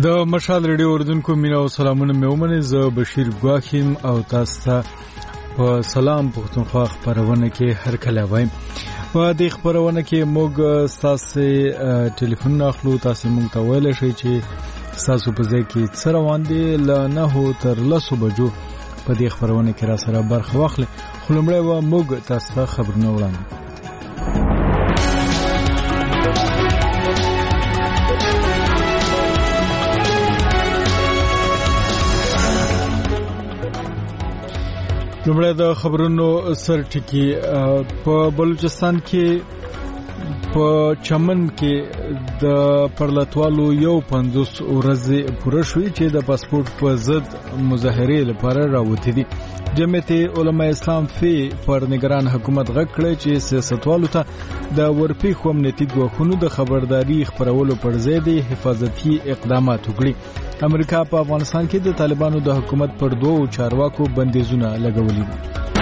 د مشال ریډیو اردوونکو مینا او سلامونه مې ومنئ. زه بشیر ګواخیم او تاسو ته په سلام پښتونخوا خپرونه کې هر کله وایم. په دې خپرونه کې موږ تاسو ټلیفون اخلو. تاسو موږ ته ویل شئ چې تاسو په ځای کې څه روان دي. له 9 تر 10 بجو په دې خپرونه کې را سره برخه واخلئ. خو لومړی به موږ تاسو ته خبرونه وړاندې کړو. لومړی د خبرونو سرټکی. په بلوچستان کې په چمن کې د پرلتوالو 50 ورځې پوره شوې چې د پاسپورت په ضد مظاهرې لپاره راوته دي. جمعیت علماء اسلام فی پر نگران حکومت غږ کړی چې سیاستوالو ته د ورپېښو امنیتي ګواښونو د خبرداري خپرولو پر ځای د حفاظتي اقدامات وکړي. امریکا په افغانستان کې د طالبانو د حکومت پر 2 چارواکو بندیزونه لګولي دي.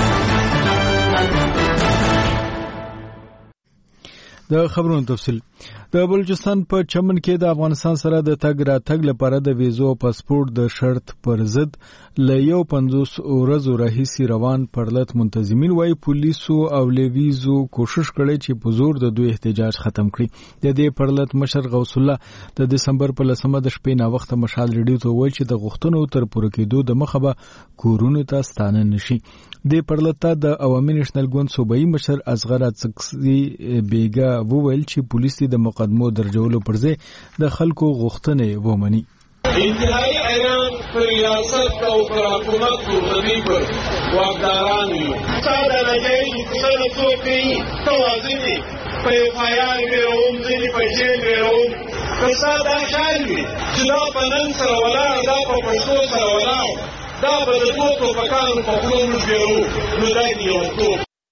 د خبرونو تفصیل. د بلوچستان په چمن کې د افغانستان سره د تګ راتګ لپاره د ویزو او پاسپورت د شرط پر ضد له 50 ورځو راهیسې روان پرلت منتظمین وايي پولیسو او لویزو کوشش کړي چې په زور د دوی احتجاج ختم کړي. د دې پرلت مشر غوث الله د دسمبر په 10مه د شپې نا وخت مشال ریډیو ته وایي چې د غوښتنو تر پوره کېدو د مخه به کورونو ته ستانه نشي. د پرلت د عوامي نېشنل ګوند صوبایي مشر اصغر اڅکزي بیګا وویل چې پولیس د مقدمو درجولو پر ځای د خلکو غوښتنې ومني. انتهایی ایران پر ریاست او پر حکومت قربانی پر واقداران وي. ساده لګي څنګه څوکي توازني په فایال بیروم ځینې په جیل بیروم فساده شالوي چې دا په نن سره ولاړ دا په پښتو سره ولاړ دا په دوه په کارو په خپل بیرو نو دا یو څه.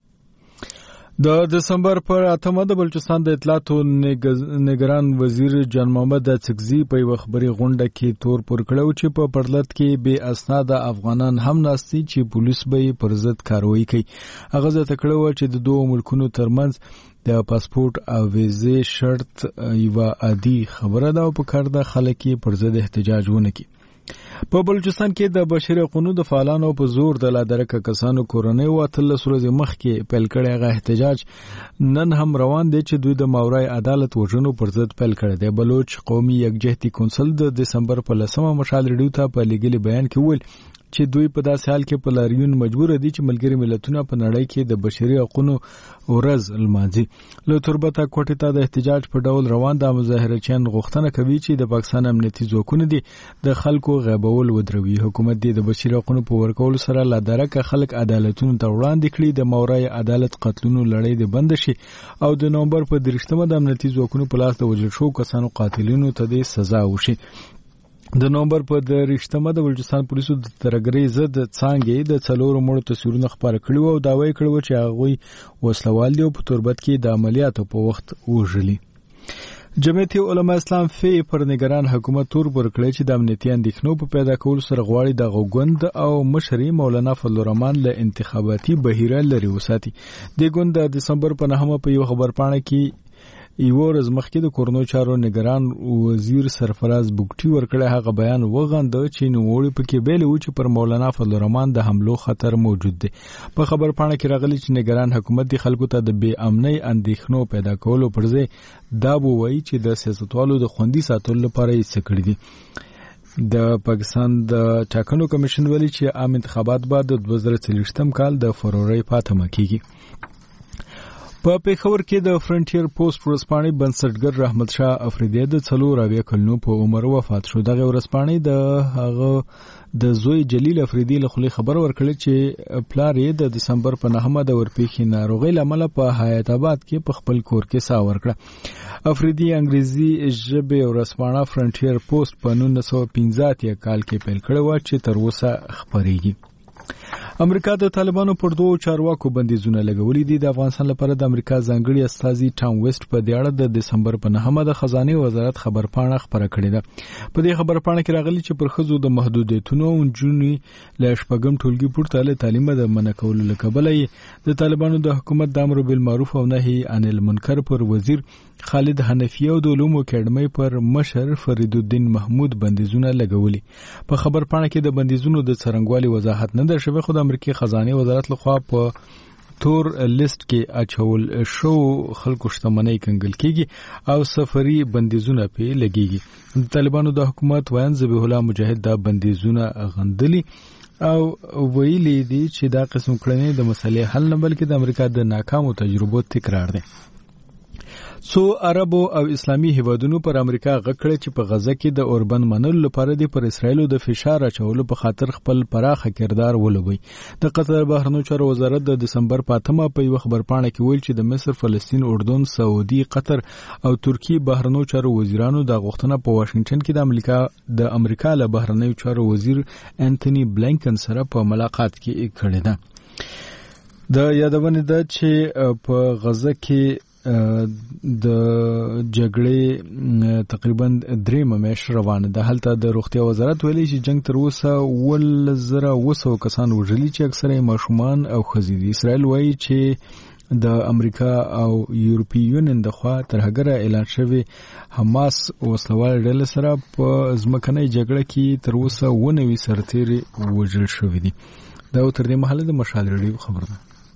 د دسمبر پر 8مه د بلوچستان د اطلاعاتو نگران وزیر جان محمد اڅکزي په یو خبري غونډه کې تور پور کړو چې په پرلت کې بے اسناد افغانان هم ناستي چې پولیس به پر ضد کاروایی کوي. هغه ځکه کړو چې د دوه ملکونو ترمنځ د پاسپورت او ویزې شرط یو عادي خبره ده او په کار د خلک پر ضد احتجاج ونه کوي. په بلوچستان کې د بشري حقوقو د فعالانو په زور د لادرکه کسانو کورنۍ او 13 ورځې مخکې پیل کړی غا احتجاج نن هم روان دی چې دوی د ماورای عدالت وژنو پر ضد پیل کړی دی. بلوچ قومي یکجهتي کونسل د دسمبر په 10مه مشال ریډیو ته په لګلي بیان کې ویل چې دوی په داسې حال کې په لاریون مجبور دي چې ملګری ملتونه په نړۍ کې د بشري حقوقو ورځ لمانځي. له تربته کوټې ته د احتجاج په ډول روان د مظاهرچیان غوښتنه کوي چې د پاکستان امنیتي ځواکونه دي د خلکو غیبول ودروي. حکومت دې د بشري حقوقو په ورکولو سره لا درکه خلک عدالتونو ته وړاندې کړي. د ماورای عدالت قتلونو لړۍ د بند شي او د نومبر په 30مه د امنیتي ځواکونو په لاس د وژل شو کسانو قاتلینو ته د سزا وشي. د نومبر په 30مه د بلوچستان پولیسو د ترګری ضد څانګې د 4 مړو تصویرونه خبر کړي او داوی کړو چې هغه وسلوال دي او په تربت کې د عملیاتو په وخت وژلي. جمعیت علماء اسلام فی پر نگران حکومت تور پر کړی چې د امنیتي اندېښنو په پیدا کولو سره غواړي د غوګوند او مشري مولانا فضل الرحمن له انتخاباتي بهیره لري وساتي. د ګوند د دسمبر په 9مه په یو خبرپاڼه کې یو ورځ مخکې د کورنو چارو نگران وزیر سرفراز بوګټي ورکړی هغه بیان وغنده چې نوموړي پکې بیل و چې پر مولانا فضل الرحمن د حملو خطر موجود دی. په خبرپاڼه کې راغلی چې نگران حکومت د خلکو ته د بې امنۍ اندېښنو پیدا کولو پر ځای دا وایي چې د سیاستوالو د خوندي ساتلو لپاره یې څه کړي دي. د پاکستان د ټاکنو کمیشن ویلي چې عام انتخابات بعد د 2023 کال د فروری په 8مه کېږي. په پیښور کې د فرنټیر پوسټ ورسپانې بنسټګر رحمت شاه افریدی د 4 کلونو په عمر وفات شو. دغه ورسپانې د هغه د زوی جلیل افریدی له خولې خبر ورکړل چې پلار یې د دسمبر په 9مه د ورپېښې ناروغۍ لامل په حیات آباد کې په خپل کور کې ساه ورکړه. افریدی انګریزي ژبه ورسپانه فرنټیر پوسټ په 1915 کال کې پیل کړو چې تر اوسه خبرېږي. امریکا د طالبانو پر 2 چارواکو بندیزونه لګولي دي. د افغانستان لپاره د امریکا ځانګړي استازي ټام ویسټ په دې اړه د دسمبر په 9مه د خزانه وزارت خبرپاڼه خبره کړې ده. په دې خبرپاڼه کې راغلي چې پر خزو د محدودیتونو او جنونی له شپږم ټولګي پورته له تعلیم د منع کولو لکبلې د طالبانو د حکومت د امر بالمعروف او نهي عن المنکر پر وزیر خالد حنفی او د علومو اکیډمۍ پر مشر فرید الدین محمود بندیزونه لګولي. په خبر پاڼه کې د بندیزونو د څرنګوالي وضاحت نه ده شوی، خو د امریکای خزانه وزارت لخوا په تور لیست کې اچول شو خلکو شتمنۍ کنګل کیږي او سفري بندیزونه په لګيږي. د طالبانو د حکومت وایي ذبیح الله مجاهد د بندیزونه غندلي او ویلي دي چې دا قسم کړنې د مسلې حل نه بلکې د امریکا د ناکامو تجربو تکرار دي. څو عربو او اسلامي هیوادونو پر امریکا غکړه چې په غزه کې د اوربند منلو لپاره د پر اسرایلو د فشار اچولو په خاطر خپل پراخه کردار ولوي. د قطر بهرنیو چارو وزارت د دسمبر په 8 په یو خبر پاڼه کې ویل چې د مصر، فلسطین، اردن، سعودي، قطر او ترکی بهرنیو چارو وزیرانو د غوښتنه په واشنگټن کې د امریکا له بهرنیو چارو وزیر انټونی بلینکن سره په ملاقات کې کړې ده. د یادونه ده چې په غزه کې د جګړې تقریبا 3 میاشتې روانه ده. هلته د روغتیا وزارت ویلي چې جنگ تر اوسه 1,200 کسان وژلي چې اکثره ماشومان او ښځې دي. اسرائیل وایي چې د امریکا او یورپی یونین د خوا تر هغه اعلان شوی حماس وسلوال ډله سره په ځمکنۍ جګړه کې تر اوسه 19 سرتیري وژل شوي دي. دا تر دې مهاله د مشال ریډیو خبر ده.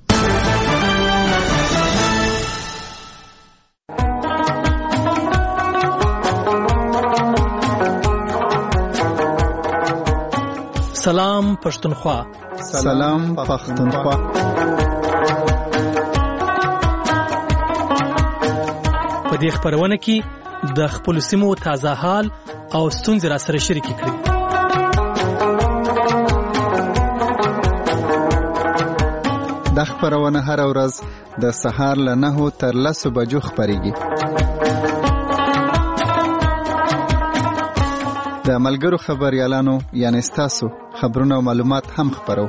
سلام پښتونخوا. سلام پښتونخوا. په دې خبرونه کې د خپل سیمو تازه حال او ستونزې را سره شریک کړئ. د خبرونه هر ورځ د سهار له 9 تر 10 بجو خبريږي. د ملګرو خبريالانو یعنی تاسو خبرونه او معلومات هم خبرو.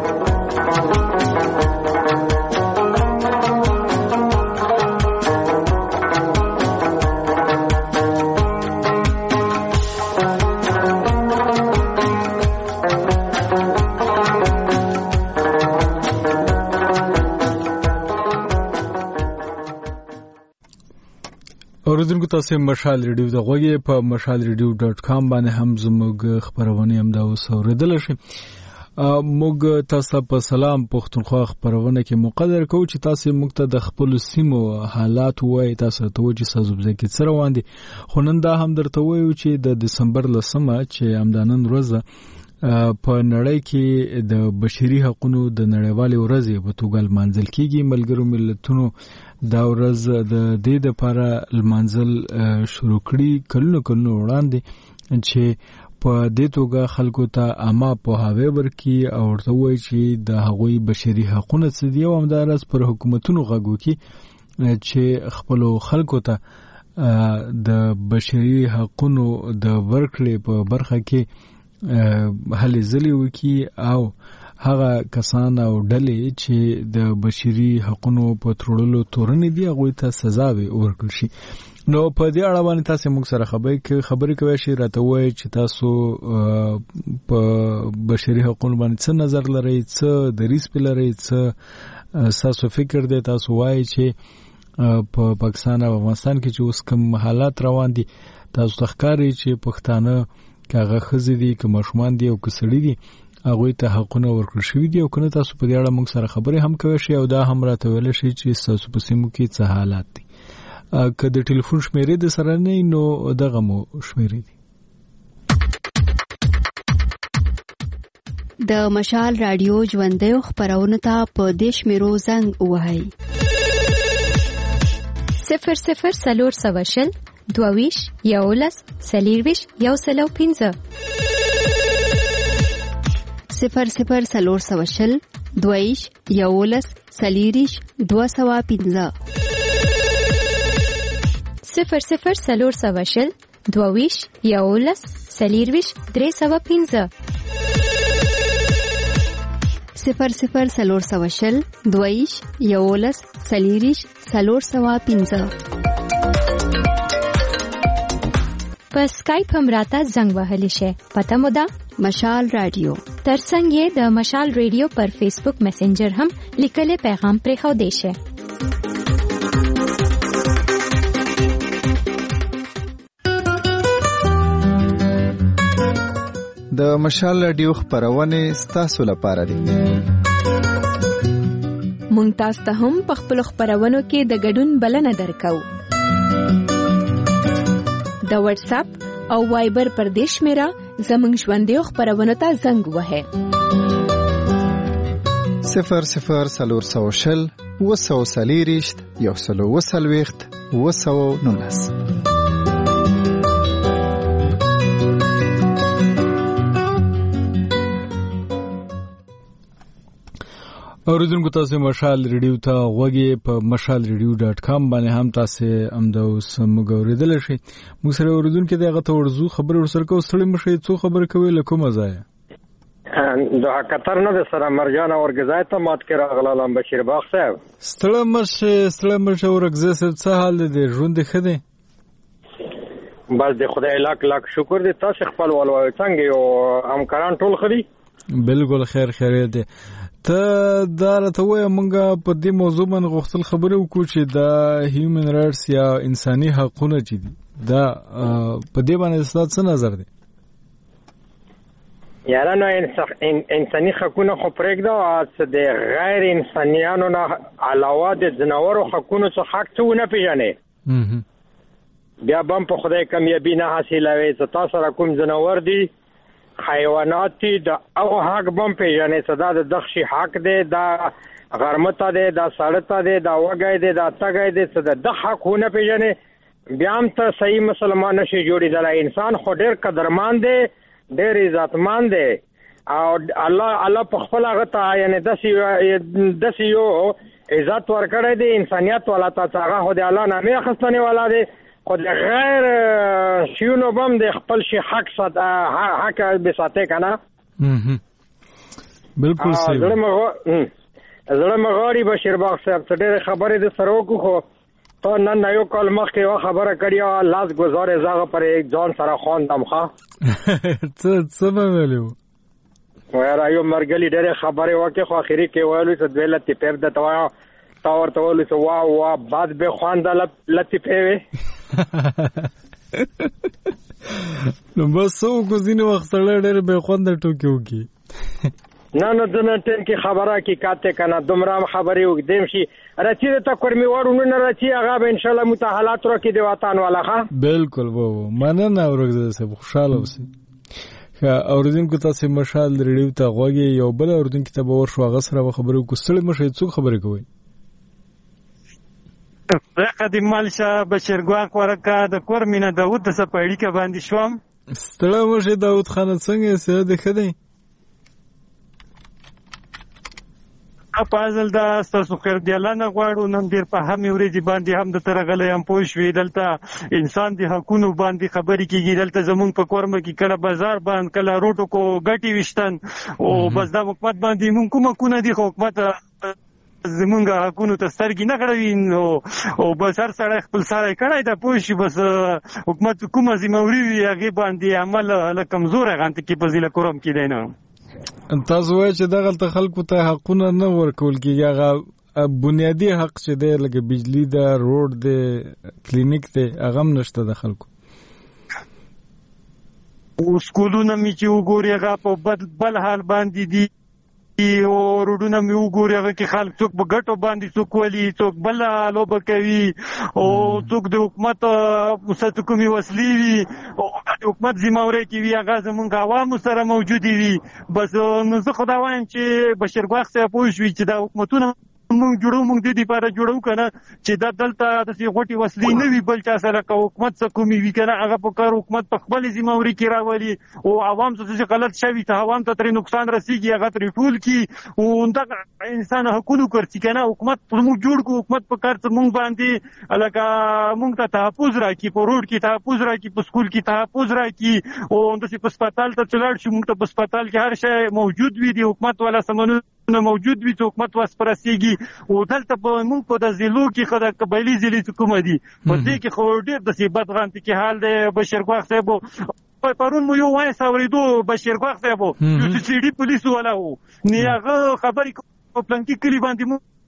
اوریدونکو تاسو مشال ریډیو د غوږی په mashalradio.com باندې هم زموږ خبرونه هم دا اوسوریدل شي. موږ تاسو په سلام پښتونخوا خبرونه کې مقدر کوو چې تاسو موږ ته د خپل سیمو حالات وایي، تاسو ته وایي چې سازوبځه کې څه روان دي. خو نن دا هم درته وایو چې د دسمبر 10 چې همدانن ورځ په نړۍ کې د بشري حقوقو د نړیوالې ورځې په توګه لمانځل کیږي. ملګرو ملتونو دا ورځ د دې لپاره لمانځل شروع کړي کلونه وړاندې چې په دې توګه خلکو ته عامه پوهاوی ورکړي او ورته وایي چې د هغوی بشري حقوقونه څه دي او همدارس پر حکومتونو غږ وکړي چې خپل خلکو ته د بشري حقوقو د ورکړې په برخه کې هلې ځلې وکړي او هغه کسان او ډلې چې د بشري حقوقو په تړلو تورن دي هغه ته سزا ورکړي شي. نو په دې اړه باندې تاسو موږ سره خبرې کوي شي راته وایي چې تاسو په بشري حقوقو باندې څه نظر لرئ، څه دریځ په لرئ، څه تاسو فکر دی، تاسو وایي چې په پاکستان او افغانستان کې چې اوس کوم حالات روان دي تاسو تخکاری چې پښتانه کاغه خزې دي که ماشومان دي او که سړي دي هغوی ته حقونه ورکړل شوي دي او کنه تاسو په دې اړه موږ سره خبرې هم کوي شي او دا هم راته ویل شي چې تاسو په سیمو کې څه حالات دي. که د ټلیفون شمیرې د سره نه نو دغه مو شمیرې دي. د مشال رادیو ژوندۍ خبرونه ته په دې شمیرو زنګ ووهئ 00 22 11 40 105 00 420 22 11 40 205 00 420 22 11 40 305 00 420 22 11 40 305 په سکایپ هم راته زنګ وهلی شي. پته مو ده مشال رادیو. ترڅنګ یې د مشال رادیو پر فیسبوک میسنجر هم لیکلي پیغام پرې خو دی شي. د مشال رادیو خپرونې ستاسو لپاره دي. مونږ تاسو ته هم په خپل خپرونو کې د ګډون بلنه درکو. د واتس اپ او وایبر پر دې شمیره زموږ ژوندۍ خپرونو ته زنګ وهئ. 0040 240 119. اوریدونکو تاسو مشال ریډیو ته غوږی په mashalradio.com باندې هم تاسو امدو سمګوریدل شي. موږ سره اوریدونکو دغه ته ورزو خبر ورسره کو ستړي مشه څو خبر کوي لکه مزایا د قطر نه سره مرجان اورګزای ته مات کې راغلم بشیر باغ صاحب. ستړي مشه اورګزای صاحب څه حال دی؟ ژوند ښه دی؟ بس د خدای لاک شکر دی. تاسو خپل ولوي څنګه یو همکاران ټول خري؟ بالکل خیر دی. ته دا راته وایه مونږ په دې موضوع باندې غوښتل خبرې وکړو چې دا هیومن رایټس یا انساني حقونه چې دي دا په دې باندې ستاسو څه نظر دی؟ یارانو انساني حقونه خو پرېږده چې د غیر انسانیانو نه علاوه د ځناورو حقونو څخه حق څه ونه پېژنې بیا به هم په خدای کامیابي نه حاصلوي چې تاسو سره کوم ځناور دي حیوانات دي د هغو حق به هم پېژنې چې دا د دغشي حق دی دا غرمه ته دی دا ساړه ته دی دا وږی دی دا تږی دی چې د ده حق ونه پېژنې بیا هم ته صحیح مسلمان نشي جوړېدلی. انسان خو ډېر قدرمن دی ډېر عزتمن دی او الله په خپل هغه ته یعنې داسې یو عزت ورکړی دی انسانیت والا ته چې هغه خو د الله نامې اخیستنې والا دی خو د غیر شیونو به هم د خپل شي حق به ساتې که نه. بلکل صحیح. زړه مې غواړي بشیر باغ صاحب څه ډېرې خبرې د سره وکړو خو ته نن یو کال مخکې یوه خبره کړې وه لاس ګزارې زه هغه پرې ځان سره خواندم ښه څه به ویلې وو؟ یاره یو مرګلي ډېرې خبرې وکړې خو اخري کې ویلو چې دوی لطیفې درته وایه تا ورته ویلو چې واه باد به خوانده لطیفې وې نو بس څه وکړو ځینې وخت سړی ډېرې بې خونده ټوکې وکړي نه دنه ټیم کې خبره کې کاته کنه دومره خبرې وګدیم شي راځي ته کورمي وړو نه راځي هغه به ان شاء الله متحالات رو کې دی وطن والا ښه بالکل وو مننه اورګزه سه خوشاله اوسئ. اوریدونکو تاسو مشال ریډیو ته غوږی یو بل اوریدونکو ته به ورشو هغه سره خبرې کوستل مشه څوک خبرې کوي قدیم مالشه بشرګواک ورکا د کورمینه داوود د سپېړی کې باندې شوم. ستړی مشه داوود خان څنګه سه د خدای اپازل دا ستاسو خیر دی الله نه غواړو نن ډیر په هم ورځي باندې هم د ترغلې هم پوښوي دلته انسان دی حقونو باندې خبرې کیږي دلته زمون په کورمه کې کله بازار باندې کله روټو کو غټي وشتن او بس دا حکومت باندې مونږ کومه دي حکومت زمونږ حقونو ته سترګې نه غړوي او بس هر سړی خپل سړی کړی دا پوښي بس حکومت کومه ذمہواری وي هغه باندې عمل له کمزور غانت کې په ځله کوم کې دی نه تاسو وایئ چې دغه خلکو ته حقونه نه ورکول کیږي هغه بنیادی حق چې دی لکه بجلی ده روډ ده کلینیک ده هغه هم نشته د خلکو او سکولونه می چې وګوري هغه په بل حال باندې دي او روډونه می وګوري هغه کې خلک څوک په ګټو باندې څوک ولي څوک بل لوبه کوي او څوک د حکومت مستقیمي وسلې وي او د حکومت ذمہواری کوي هغه زمونږ عوام سره موجود وي بس نو زه خدای وایم چې بشرګواخ صاحب پوښوي چې دا حکومتونه مونږ د دې لپاره جوړو کنه چې دا دلته د غوټي وسلې نه وي بل چا سره حکومت څخه کومي وی کنه هغه په کار حکومت په خپل ذمہواری کې راولي او عوام څه غلط شوی ته عوام ته تر نقصان رسیږي هغه تر ټول کی او دا انسان حقوقو کوي کنه حکومت موږ جوړ کو حکومت په کار ته موږ باندې الګا موږ ته تحفظ راکړي په روډ کې تحفظ راکړي په سکول کې تحفظ راکړي او د هسپتال ته چلاړ شي موږ ته په هسپتال کې هر شی موجود وي د حکومت والا سمونو موجود وي چې حکومت واسپرسيږي او دلته په موږ په د زیلو کې خدای قبایلی زیلې حکومت دي په دې کې خو ډېر د سیبت غانت کې حال دی بشرګواخ صاحب پرون مو یو وای ساوریدو بشرګواخ صاحب یو چې ډي پولیس ولا وو نه هغه خبرې په پلان کې کلی باندې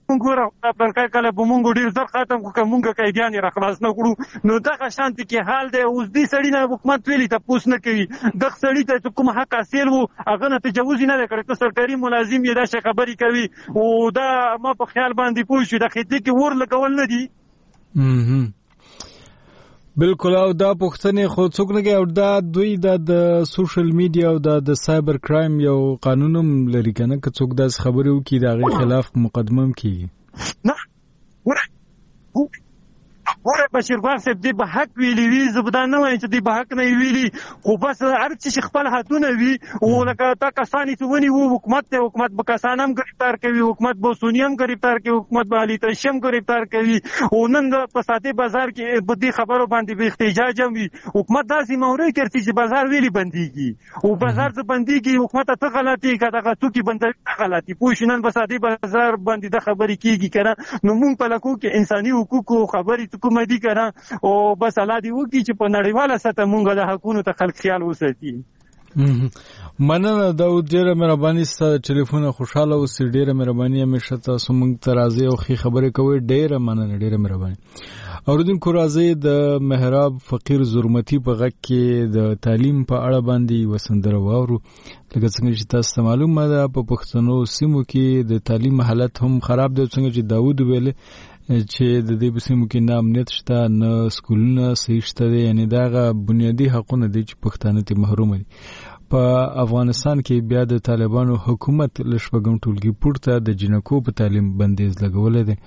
ګوره بلکې کله به مونږ ډېر زر ختم کړو که مونږ قیدیان یې راخلاص نه کړو نو دغه شانتې کې حال دی. اوس دې سړي نه حکومت ویلي تپوس نه کوي دغه سړي ته چې کوم حق حاصل و هغه نه تجاوز یې نه دی کړی. ته سرکاري ملازم یې داسې خبرې کوي او دا ما په خیال باندې پوه شو د خطې کې ور لګول نه دي. بالکل او دا پوښتنې خو څوک نه کوي او دا دوی د سوشل میډیا او د سایبر کرایم یو قانونم لري که نه که څوک داسې خبرې وکړي د هغې خلاف مقدمه هم کېږي. نه ګوره بشیرباغ صاحب دې به حق ویلي وي زه به دا نه وایم چې دې به حق نه ویلي خو بس هر څه چې خپل حدونه وي او لکه تا کسان چې ونیوو حکومت ته حکومت به کسان هم ګرفتار کوي حکومت به سونی هم ګرفتار کوي حکومت به علي تشي هم ګرفتار کوي او نن په ساده بازار کې په دې خبرو باندې به احتجاج هم وي. حکومت داسې موري کوي چې بازار ویلي بنديږي او بازار څه بنديږي حکومت ته غلطي کړه هغه څوک بندوي غلطي پوه شو. نن په ساده بازار باندې د خبرې کیږي کنه نو مونږ په لکو کې انساني حقوقو خبرې کوم دي کنه او بس الله دې وکړي چې په نړیواله سطح مونږ د حقونو ته خلک خیال وساتي. مننه داود ډیره مهرباني ستاسو ټلیفون خوشاله اوسئ ډیره مهرباني همیشه تاسو مونږ ته راځي او خې خبرې کوي ډیره مننه ډیره مهرباني. اوریدونکو راځي د محراب فقیر زرمتی په غږ کې د تعلیم په اړه باندې وسندره واورو. لکه څنګه چې تاسو ته معلومه ده په پښتنو سیمو کې د تعلیم حالت هم خراب دی څنګه چې داود ویل چې د دې سیمو کې نه امنیت شته نه سکولونه صحیح شته دي یعنی دغه بنیادی حقونه دي چې پښتانه ته محروم دي. په افغانستان کې بیا د طالبانو حکومت له شپږم ټولګي پورته د جنکو په تعلیم بندیز لګولې دي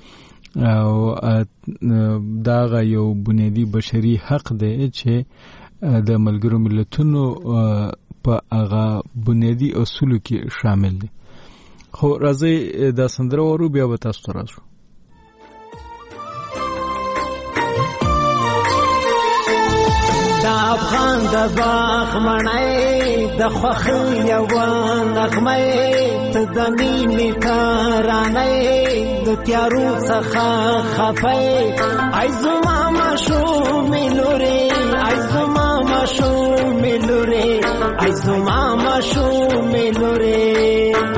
او دغه یو بنیادی بشري حق دی چې د ملګرو ملتونو په هغه بنیادی اصولو کې شامل دي. خو راځي دا سندره ورو بیا به تاسو ته راځو. افغان د باغ مړی د خوښۍ یوه نغمه ته د مینې ترانه د تیارو څخه خفه ای زما ماشومې لورې ای زما ماشومې لورې ای زما ماشومې لورې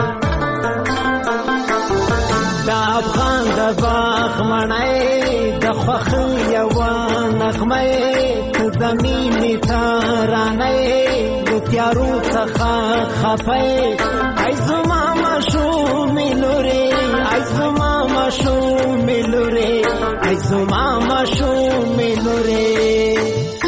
د افغان د باغ مړی د خوښۍ یوه نغمه د مینې ترانه د تیارو څخه خفه ای زما ماشومې لورې ای زما ماشومې لورې ای زما ماشومې لورې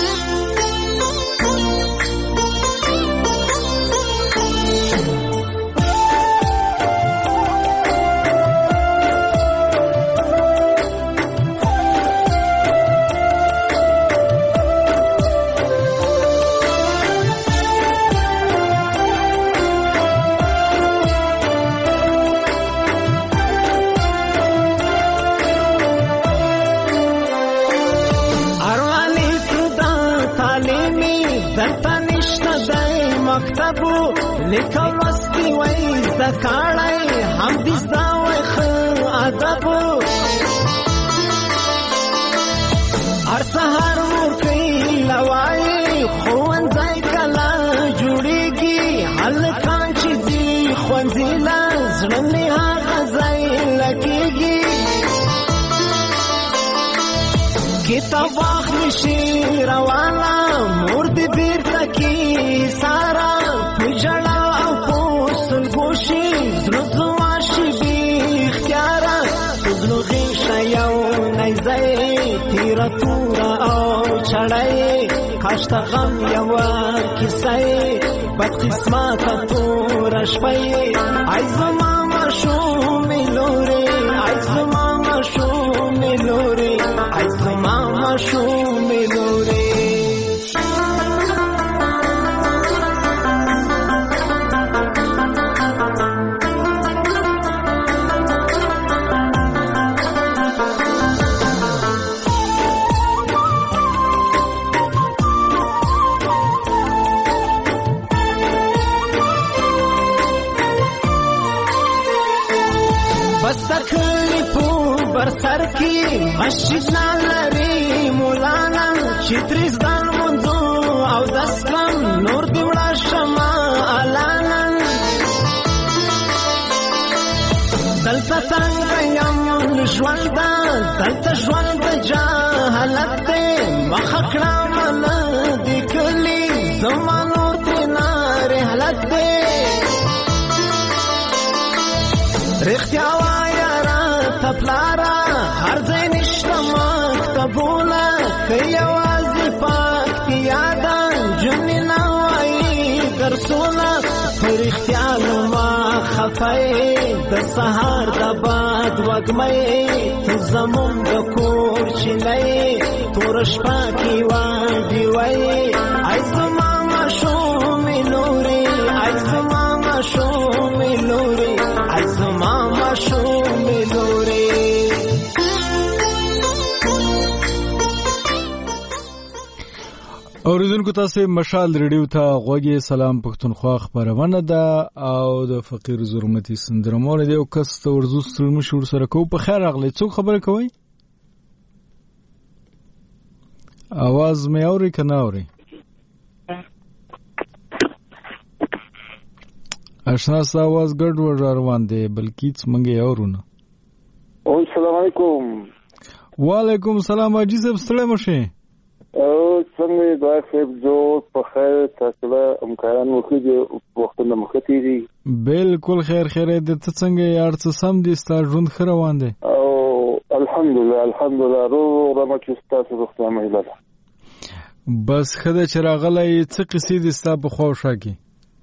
لیکل لوستی وای زده کړی هم دې زده وای ښه ادب هر سهار ورکوي لوایي ښوونځی کله جوړېږي هلکان چې ځي ښوونځي له زړه مې هغه ځای لګېږي کتاب واخلي شي روانه مور دې بېرته کې ساره جړا او پوستل ګوشي زړه زما شي بې اختیاره زړه غېشه یو نیزی تیره توره او چړی کاش ته غم یوه کیسه بد قسمته توره شپی ای زما ماشومې لورې ای زما ماشومې لورې ای زما ماشومې لورې سر کی مسجد نالری مولانا چې تریز دان مندو او دستم نور دی وړه شما الانا دلته څنګه یم ژوند دلته ژوند د جهالت دی مخه کړه مله د کلي زما نور ترېنه رحلت دی رښتیا وایه راته پلاره هر ځای نشته مکتبونه که یوازې پکتیا ده جملې نه وایي درسونه په رښتیا لما خفه د سهار د باد وږمه ته زموږ د کور چینه توره شپه کې واډې وایي ای زما ماشومې لورې ای زما ماشومې لورې ای زما ماشومې لورې اوریدونکو تاسو مشال ریډیو ته غوږی سلام پښتونخوا خبرونه ده او د فقیر زرمتي سندرمون دی او کس ته ورزو ستړي مشور سره کو په خیر اغلی څوک خبره کوي आवाज مې اوري کنه اوري آشنا سا आवाज ګډ وډ روان دی بلکې څنګه اورونه السلام علیکم وعلیکم السلام اجي صاحب ستړي مشه څنګه دا خیر جو په خیر تاسو امکان وکړي وختونه مخکې دي بالکل خیر د څنګه یار څه سم دي ستاسو ژوند خره روان دي او الحمدلله رو رمچ تاسو وخته مهله بس خدای چې راغلی څه قصې دي ستاسو په خوښه کې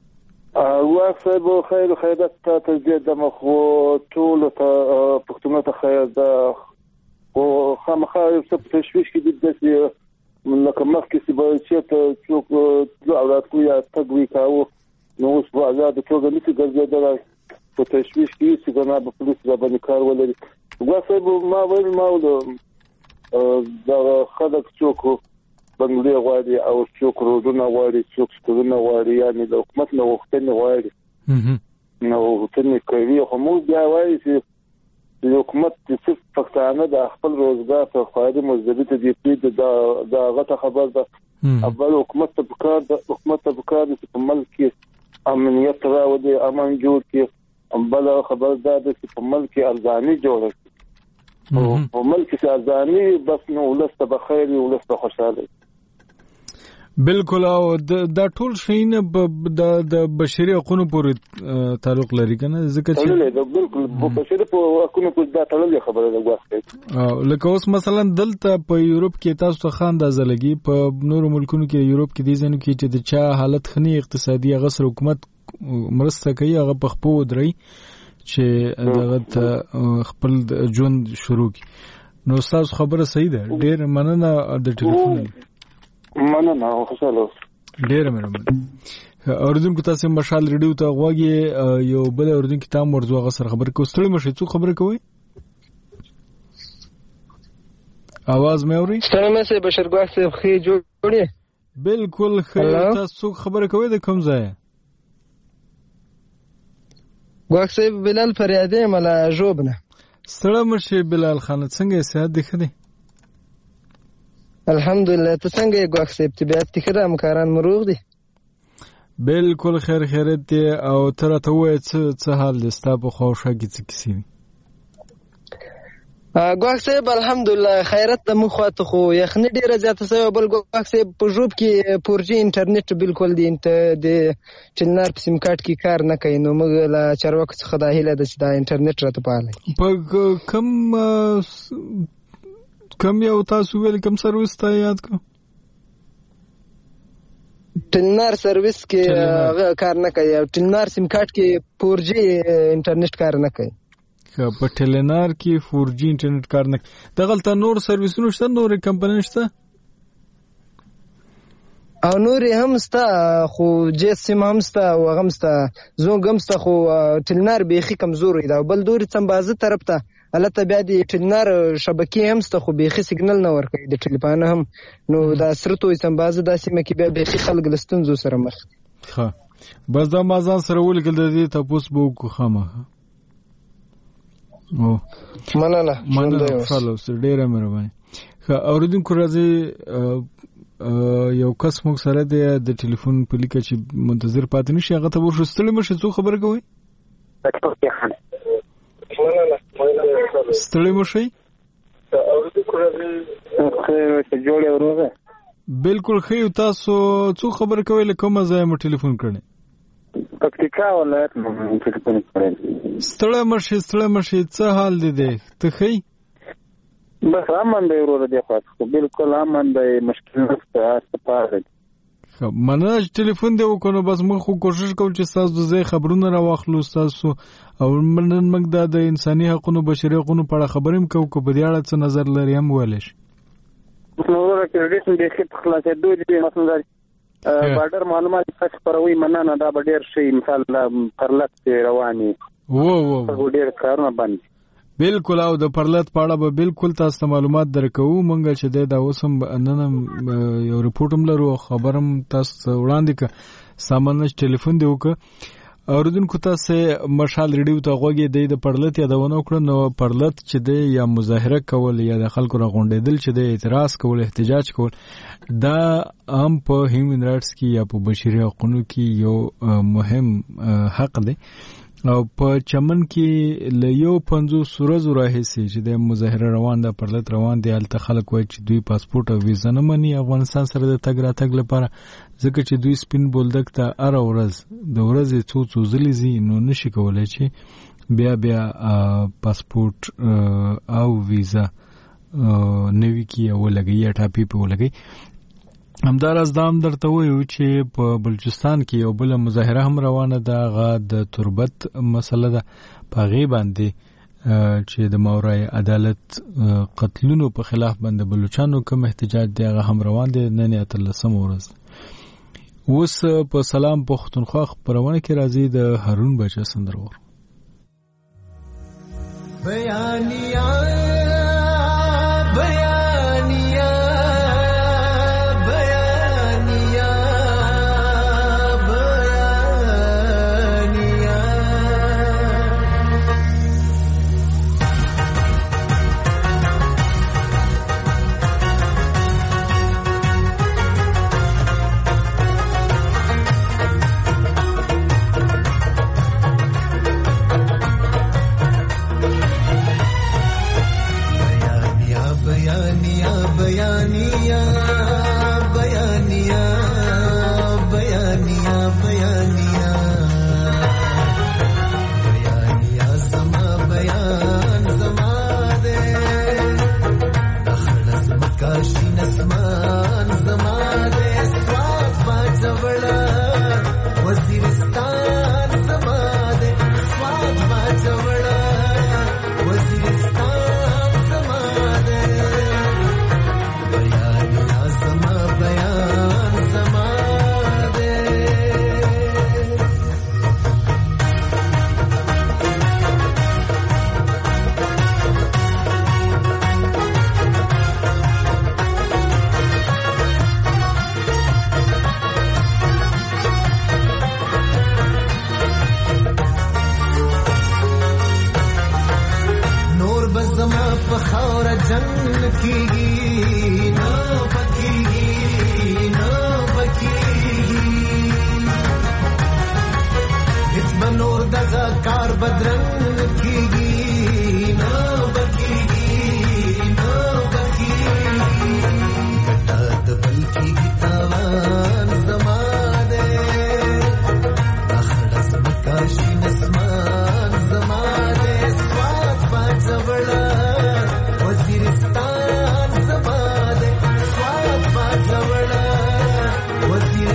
واخه به خیرت ته زیات د مخو ټول ته پښتون ته خیر ده او خامخا څه تشويش کې دي لکه مخکې چې به چېرته څوک اولاد کو یا تګوي کاوه نو اوس به ازاد توګه نشي ګرځېدلی په تشویش کې چې ګناه به پولیس راباندې کار ولري صاحب ما ویل ما دا خلک څوک بنګلې غواړي او څوک روډونه غواړي څوک سکولونه غواړي یعنې د حکومت نه غوښتنې غواړي نو غوښتنې کوي خو موږ بیا وایي چې حکومت چې پښتانه د خپل روزګار ته خاري مزدبي ته دی دا غته خبر ده اول حکومت ته بکار چې په ملک کې امنیت راوړي امن جوړ کړي بل خبر ده چې په ملک کې ارزاني جوړ کړي په ملک کې ارزاني بس نو ولسته بخیر ولسته خوشاله بالکل او دا ټول شین د بشري حقوقو پورې تعلق لري کنه ځکه چې بالکل بشري حقوقو پورې دا تړلې خبره ده غواړي لکه اوس مثلا دلته په یورپ کې تاسو ته خان د ازلګي په نورو ملکونو کې یورپ کې دي ځنه کې چې د چا حالت خني اقتصادي غسر حکومت مرسته کوي هغه په خپو دري چې دغه خپل ژوند شروع کی نو تاسو خبره صحیح ده ډېر مننه د ټلیفون مننه خوشاله ډېر مهرباني اوریدونکو تاسو مشال ریډیو ته غواګي یو بل اوریدونکو تام ورځو غسر خبر کو ستړي مشه څو خبر کوي आवाज مې اوري ستړي مشه بشرګواه صاحب خې جوړي بالکل خیر تاسو خبر کوي د کوم ځای ګواښ صاحب بلال فریادی ملا جوبنه ستړي مشه بلال خان څنګه صحت دي خدي الحمدلله ته څنګه یې ګواښ صاحب طبیعت دې ښه ده همکاران مو روغ دي بالکل خیرت دی او تر ته وایې څه حال دی ستا په خوښه کې څه کیسې دي ګواښ صاحب الحمدلله خیرت د مخ خواته خو یخني ډیره زیاته سوی بل ګواښ صاحب په ژوب کې 4G انټرنیټ بالکل د ټلنار په سیم کارت کې کار نه کوي نو موږ له چارواکو څخه دا هیله ده چې دا انټرنیټ راته فعال کړي په کم یو تاسو ویل کم سرویس ته یاد کو ټلنار سرویس کې کار نه کوي او ټلنار سیم کارت کې 4G انټرنیټ کار نه کوي په ټلنار کې 4G انټرنیټ کار نه دغلته نور سرویسونه شته نور کمپنۍ شته او نور هم ستا خو جې سیم هم ستا او هم ستا زونګ هم ستا خو ټلنار بیخي کمزوري دا بل دوري څنبازه طرف ته البته بیا د ټلنار شبکې هم ستا خو بیخي سیګنل نه ورکوي د ټلیفون هم نو دا سرتو څنبازه د سیمه کې بیا بیخي خلک لستونزو سره مخ ښه بس دا مازان سره ولګل د دې تاسو به وکړم او مننه فالو سره ډیره مهرباني اوریدونکو راځي یو کس موږ سره د ټلیفون په لیکه چې منتظر پاتې نشي هغه ته ورشو ستړي مشه څو خبر کوي ستړي مشي جوړ اوروزه بالکل خیر. تاسو څو خبر کوي له کومه ځای مو ټلیفون کړی؟ پکتیکا ولایت مو ټلیفون کړی. ستړي مشي څه حال دی ته خی؟ بس امن دی وروره دی خو بالکل امن دی مشکل نشته ستاره. مننه ټلیفون دی وکړو بس موږ خو کوشش کوو چې تاسو د ځای خبرونه راواخلو تاسو او نن موږ د انساني حقوقو بشري حقوقو په اړه خبرې کوو کو په دې اړه څه نظر لري هم ویل شي. نو ورته د دې څنګه چې خلاصې دوی دې مثلا بارډر معلومات څخه پروي مننه دا به ډیر شي مثال پرلط رواني وو ډیر کارونه باندې بالکل. او د پرلط پاړه به بالکل تاسو معلومات درکو مونږ چې دا اوسم نن یو ریپورټم لرو خبرم تاسو وړاندې ک سامانه ټلیفون دی وک اوردونکو تاسو مشال ریډیو ته غوږی دی د پرلط یادونه وکړه. نو پرلط چې دی یا مظاهره کول یا د خلکو راغونډېدل چې دی اعتراض کول احتجاج کول دا هم په هیومن رائټس کې یا په بشري حقوقو کې یو مهم حق دی. او په چمن کې له یو 50 ورځو راهیسې چې د مظاهره روان ده پرلط روان دي هلته خلک وایي چې دوی پاسپورت او ویزه نه مني افغانستان سره د تګ راتګ لپاره ځکه چې دوی سپین بولدک ته هر ورځ د ورځې څو ځلې ځي نو نشي کولی چې بیا پاسپورت او ویزه نوي کې ولګي یا ټاپي په ولګي. همداراز دام درته وایو چې په بلوچستان کې یو بل مظاهره هم روانه ده غا د تربت مسله ده په غي باندې چې د ماورای عدالت قتلونو په خلاف باندې بلوچستانو کوم احتجاج دی هغه هم روان دي نن 13 ورځ. اوس په سلام پښتونخوا خبرونه کې راځي د هارون بچا سندرور بیانیا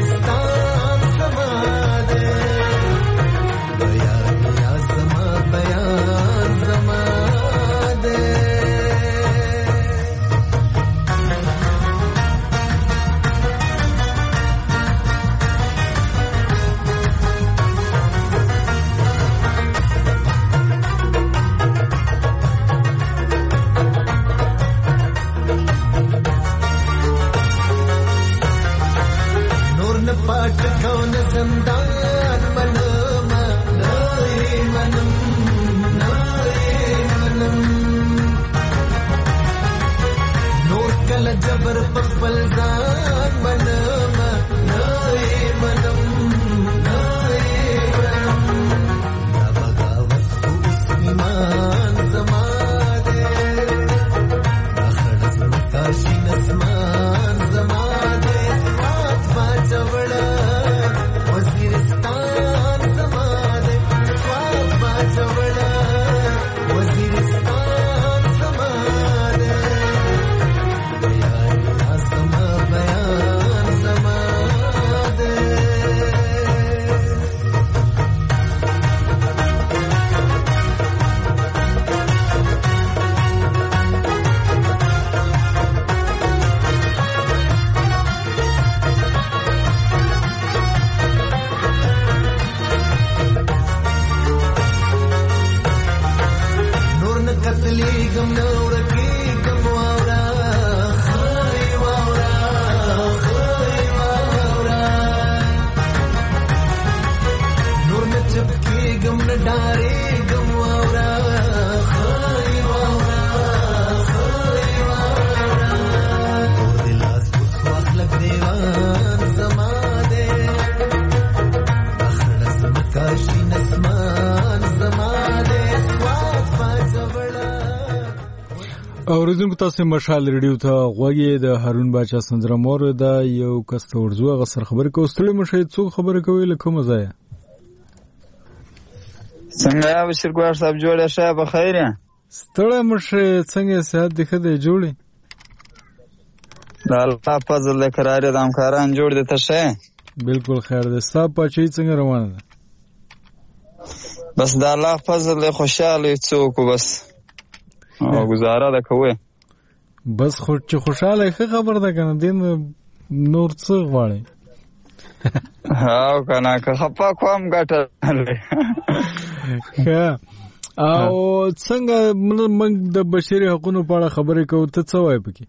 بیان یا زما بیان بدلیږم نه ورکېږم واوره خای واوره خای واوره نور نه چپکېږم نه ډارېږم واوره خای واوره خای واوره تور دې لاس اوس واخلک دیوان زما دی اخړه زمکه شین اسمان زما دی اوریدونکو تاسو مشال ریډیو ته غوږی د هارون باچا سندره مور دا یو کس ته ورځو غسر خبر کو ستړي مشه څوک خبره کوي لکه مزه څنګه یا بشیر ګوار صاحب جوړه شه په خیر ستړي مشه څنګه صحت دې خدای جوړي دا الله فضل قرار د همکاران جوړ دي ته شه بالکل خیر ده صاحب پچې څنګه روانه ده بس دا الله فضل خوشاله څوک بس او گزاره ده کوي بس چې خوشاله خبر ده کنه دین نور څه غواړي هاو کنه که خپا کوم ګټه او څنګه موږ د بشري حقوقو په اړه خبرې کوو ته څه وایې پکې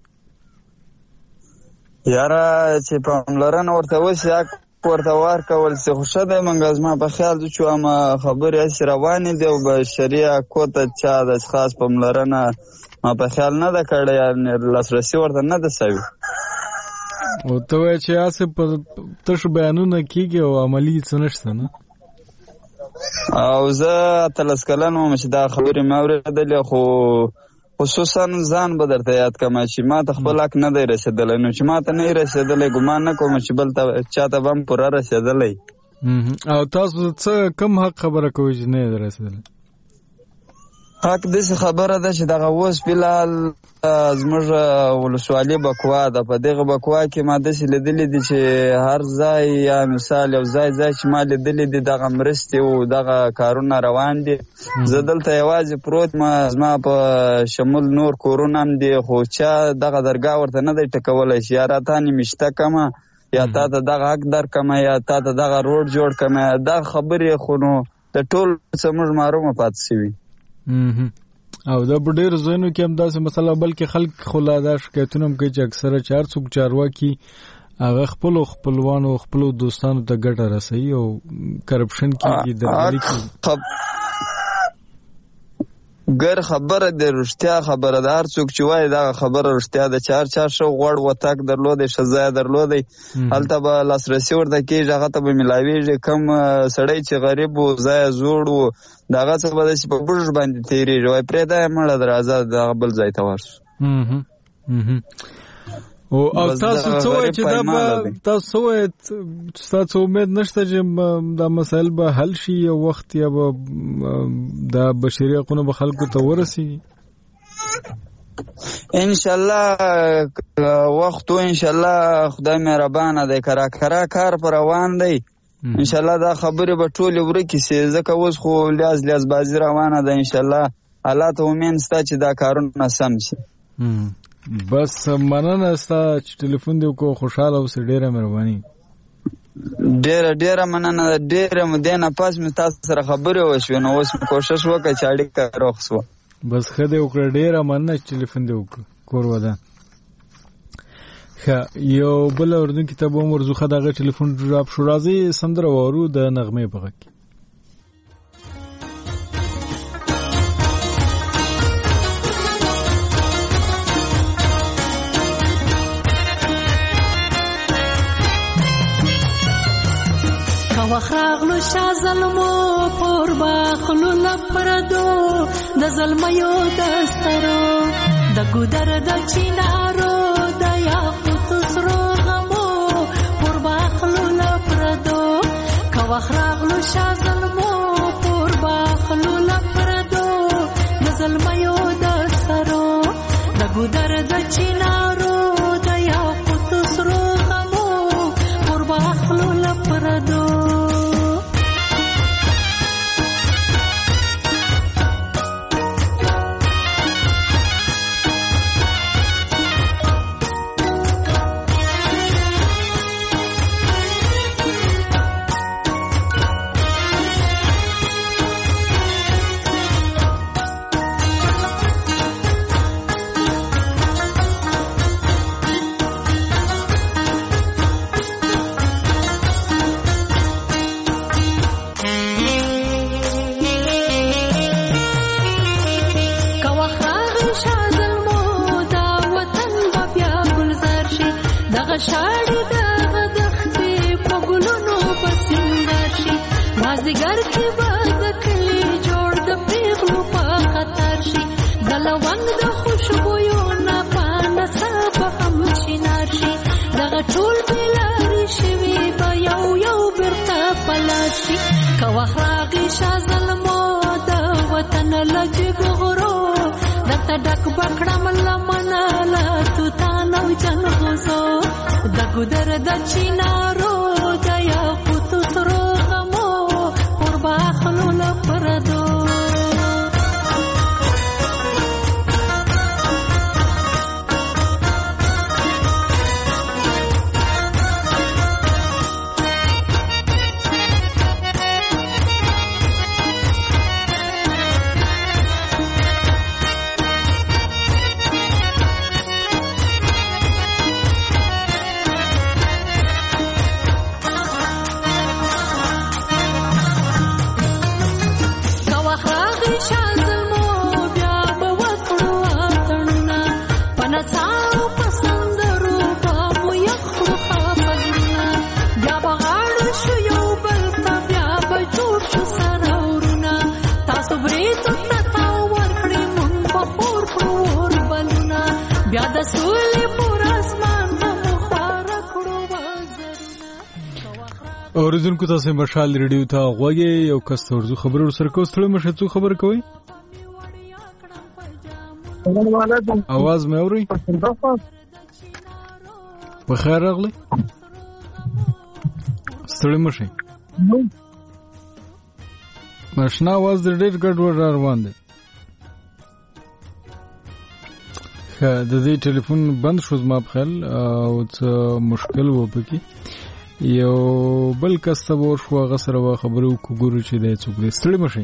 یاره چې پاملرنه ورته وشي ورته ورکول څه خوښه ده موږ زما په خیال ده چې هم خبرې هسې روانې دي او بشري حقوقو ته چا د خاص پاملرنه ما په خیال نه ده کړې یعنې لاسرسي ورته نه ده سوي او ته وایې چې هسې په تشو بیانونه کېږي او عملي څه نشته نه او زه 13 کلن وم چې دا خبرې مې اورېدلې خو خصوصا ځان به درته یاد کړم چې ما ته خپل حق نه دی رسېدلی نو چې ما ته نه رسېدلی ګمان نه کوم چې بل چا ته به هم پوره رسېدلی او تاسو څه کم حق خبره کوئ چې نه دی رسېدلی حق داسې خبره ده چې دغه اوس فلحال زموږ ولسوالي بکوا ده په دغه بکوا کې ما داسې لیدلي دي چې هر ځای یا مثال یو ځای چې ما لیدلي دي دغه مرستې او دغه کارونه روان دي زه دلته یوازې پروت ما زما په شمول نور کورونه هم دي خو چا دغه درګاه ورته نه دی ټکولی چې یاره تا نیمشته کمه یا تا ته دغه حق درکمه یا تا ته دغه روډ جوړ کمه دا خبرې خو نو د ټول څه موږ معلومه پاتې شوي او دا په ډېر ځایونو کې هم داسې مسله بلکې خلک خو لا دا شکایتونه هم کوي چې اکثره څوک چارواکي هغه خپلوانو خپلو دوستانو ته ګټه رسوي او کرپشن کېږي درغلي کېږي ګر خبره د رښتیا خبره ده هر څوک چې وایي دغه خبره رښتیا ده چې هر چا ښه غوړ وتک درلودی ښه ځای درلودی هلته به لاسرسي ورته کېږي هغه ته به میلاویږي کم سړی چې غریب و ځای زوړ و د هغه څه به داسې په بوږ باندې تېرېږي وایي پرېږده یې مړه د راځه دغه بل ځای ته ورشو او تاسو څه وایئ چې دا به تاسو څه وایئ ستاسو امید نشته چې دا مسایل به حل شي یو وخت یا به دا بشري حقونه به خلکو ته ورسېږي انشاءالله وخت و انشاءالله خدای مهربانه دی کرا کار پر روان دی انشاءالله دا خبرې به ټولې ورکې سي ځکه اوس خو لیاز بازي روانه ده انشاءالله الله ته امید سته چې دا کارونه سم شي بس مننه ستا چې ټلیفون دی وکړو خوشحاله اوسې ډېره مهرباني ډېره مننه ډېره مودې نه پس مې تاسو سره خبرې وشوې نو اوس مې کوشش وکړه چې اړیکه روغ شوه بس ښه دی وکړه ډېره مننه چې ټلیفون دی وکړو کور ودان ښه یو بل اورېدونکي ته به هم ورځو ښه د هغه ټلیفون ډراپ شو راځئ سندره واورو د نغمې په غږ کې وخراغلو شا ظلمو پور باخلو لپردو د ظلمیو دسترو د ګودر د چینارو د یاقوت سرو غمو پور باخلو لپردو که وخراغلو شا ظلمو پور باخلو لپردو د ظلمیو دسترو د ګودر د چینارو د یاقوت سرو غمو پور باخلو لپردو شاړي دغه دښتې په ګلونو په سینګار شي مازدیګر کې به د کلي جوړ د پیغلو په خطر شي د لونګ د خوشبویو نه پانه به هم شینار شي دغه ټول بېلارې شوي به یو یو بیرته پلار شي که وخت راغی شاه زلمو د وطن له جګ غرو درته ډک به کړم لمنه له توتان او جلغوزو د ګودر د چینارو د یاقوتو سرو غمو پر به اخلو له پردو اوریدونکو تاسو مشال ریډیو ته غوږی یو کس ورزو خبرو سره کو ستړي مشه څو خبر کوي आवाज مې اوري په خیر راغلی ستړي مشه ماشنا आवाज ډېر ګډوډ روان دی د دې ټلیفون بند شو زما په خیال او څه مشکل و پکې یو بل کس ته ورشو غسر و خبرو کوګورو چې د څوګري ستړي مشه